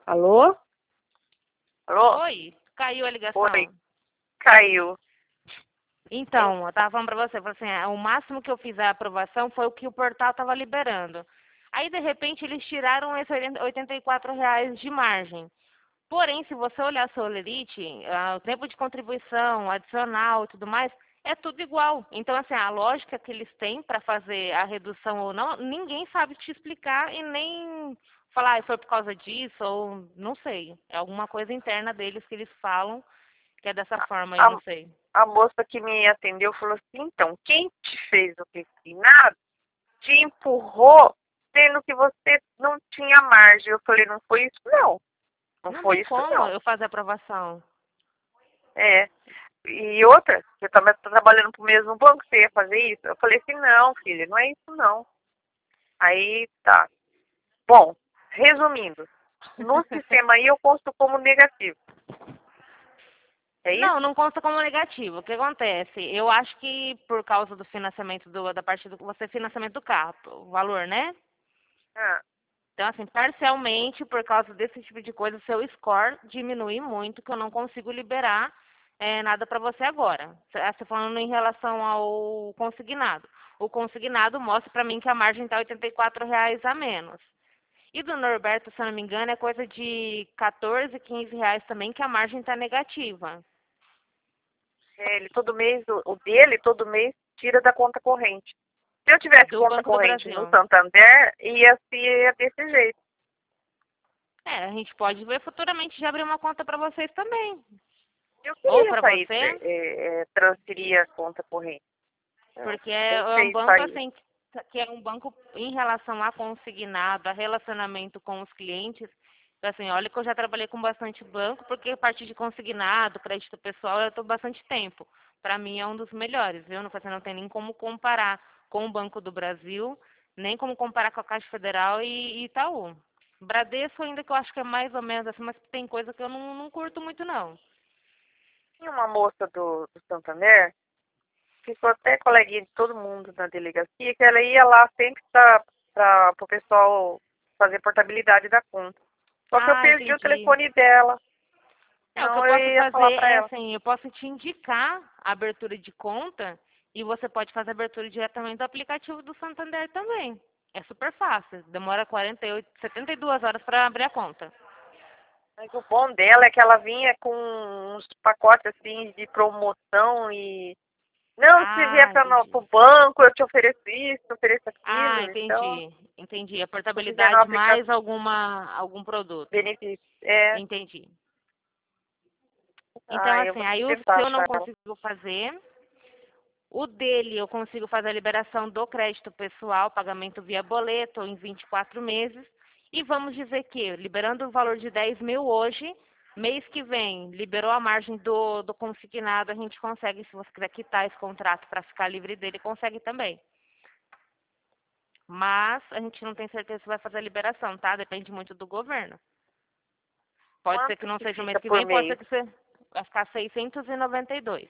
Alô? Alô? Oi, caiu a Oi, ligação. caiu. Então, eu tava falando pra você, falei assim, o máximo que eu fiz a aprovação foi o que o portal tava liberando. Aí, de repente, eles tiraram esses R$ 84 de margem. Porém, se você olhar a Solerite, o tempo de contribuição, adicional e tudo mais, é tudo igual. Então, assim, a lógica que eles têm para fazer a redução ou não, ninguém sabe te explicar e nem falar, foi por causa disso, ou não sei. É alguma coisa interna deles que eles falam que é dessa forma aí, A, não sei. a moça que me atendeu falou assim, então, quem te fez o refinado te empurrou sendo que você não tinha margem. Eu falei, não foi isso não. Não Não foi tem isso como não. eu fazer aprovação. É. E outra, você também tá trabalhando pro mesmo banco, você ia fazer isso? Eu falei assim, não, filha, não é isso não. Aí, tá. Bom, resumindo, no sistema aí eu consto como negativo. É Não, isso? não consta como negativo. O que acontece? Eu acho que por causa do financiamento da parte do você financiamento do carro, o valor, né? Ah, Então, assim, parcialmente, por causa desse tipo de coisa, seu score diminui muito, que eu não consigo liberar nada para você agora. Você falando em relação ao consignado. O consignado mostra para mim que a margem está R$ 84 a menos. E do Norberto, se eu não me engano, é coisa de 14, R$ 15 também, que a margem está negativa. ele todo mês, o dele todo mês tira da conta corrente. Se eu tivesse Do conta Banco do corrente no Brasil. Santander, ia desse jeito. A gente pode ver futuramente de abrir uma conta para vocês também. Eu Ou queria para sair, você, transferir a conta corrente. Eu porque é um pensei em banco sair. assim que é um banco em relação a consignado, a relacionamento com os clientes. Então, assim, olha que eu já trabalhei com bastante banco, porque a parte de consignado, crédito pessoal, eu estou bastante tempo. Para mim é um dos melhores, viu? Você não tem nem como comparar com o Banco do Brasil, nem como comparar com a Caixa Federal e Itaú. Bradesco ainda que eu acho que é mais ou menos assim, mas tem coisa que eu não curto muito não. Tinha uma moça do Santander, ficou até coleguinha de todo mundo na delegacia, que ela ia lá sempre para o pessoal fazer portabilidade da conta. Só que eu Ah, perdi o entendi. telefone dela. O que eu Senão eu posso ia fazer falar para é ela. assim, eu posso te indicar a abertura de conta e você pode fazer a abertura diretamente do aplicativo do Santander também. É super fácil, demora 48, 72 horas para abrir a conta. Mas o bom dela é que ela vinha com uns pacotes assim de promoção e não, se vier Ah, para entendi. o banco, eu te ofereço isso, te ofereço Ah, aquilo. Então, entendi. Entendi. A se fizer no portabilidade aplicativo, mais algum produto. benefício. É, Entendi. Então, eu assim, vou aí o tentar seu eu não achar ela. consigo fazer. O dele, eu consigo fazer a liberação do crédito pessoal, pagamento via boleto em 24 meses. E vamos dizer que, liberando o valor de 10 mil hoje, mês que vem, liberou a margem do consignado, a gente consegue, se você quiser quitar esse contrato para ficar livre dele, consegue também. Mas a gente não tem certeza se vai fazer a liberação, tá? Depende muito do governo. Pode ser que Quanto não que seja o mês fica que por vem, pode ser mês? que você vai ficar 692.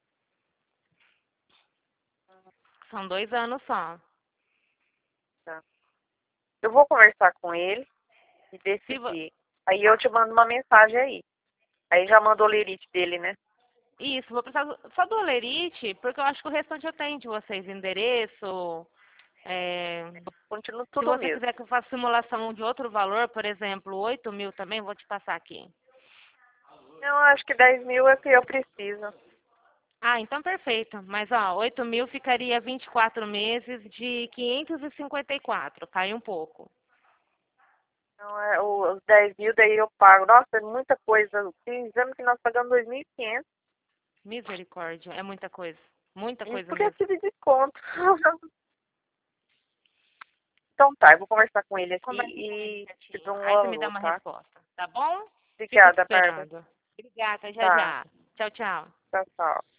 São 2 anos só. Tá. Eu vou conversar com ele e Se vo... decidir. Aí eu Tá. te mando uma mensagem aí. Aí já manda o lerite dele, né? Isso, vou precisar só do Olerite, porque eu acho que o restante eu tenho de vocês, endereço. é, Continua Se tudo você mesmo. quiser que eu faça simulação de outro valor, por exemplo, 8 mil também, vou te passar aqui. Eu acho que 10 mil é o que eu preciso. Ah, então perfeito. Mas, ó, 8 mil ficaria 24 meses de 554, cai um pouco. Então, os 10 mil daí eu pago. Nossa, é muita coisa. Tem exame que nós pagamos 2.500. Misericórdia, é muita coisa. Muita Isso coisa porque eu mesmo. tive desconto. Então tá, eu vou conversar com ele aqui Conversa com ele, e te certinho. dou um Aí você me dá alô, uma tá? resposta, tá bom? Fico te Obrigada, Bárbara. esperando. Obrigada, já Tá, já. Tchau, tchau. tchau, tchau.